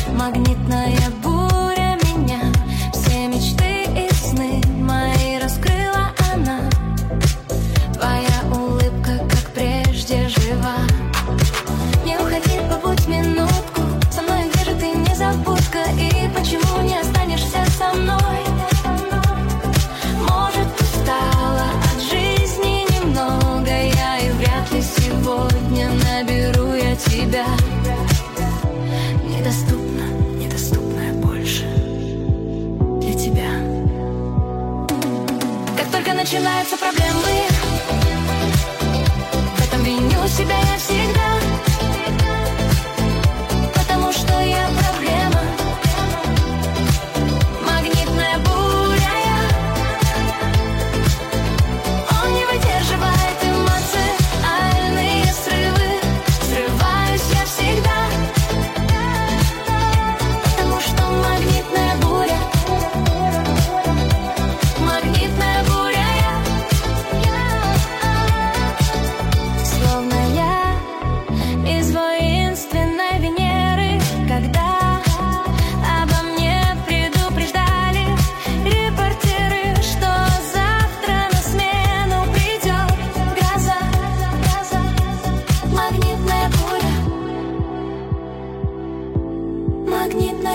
Магнитная буря меня, все мечты и сны мои раскрыла она. Твоя улыбка, как прежде, жива. Не уходи, побудь минутку со мной, где же ты, незабудка? И почему не останешься со мной? Может, устала от жизни немного я, и вряд ли сегодня наберу я тебя. Недоступна, недоступная больше для тебя. Как только начинаются проблемы, в этом виню себя я всегда, потому что я проблема. Магнитная буря я, он не выдерживает эмоциональные срывы. Срываюсь я всегда, потому что магнитная буря. Магнитная буря я, словно я из воинственной Венеры, когда обо мне предупреждали репортеры, что завтра на смену придет гроза. Магнитная буря. Магнитная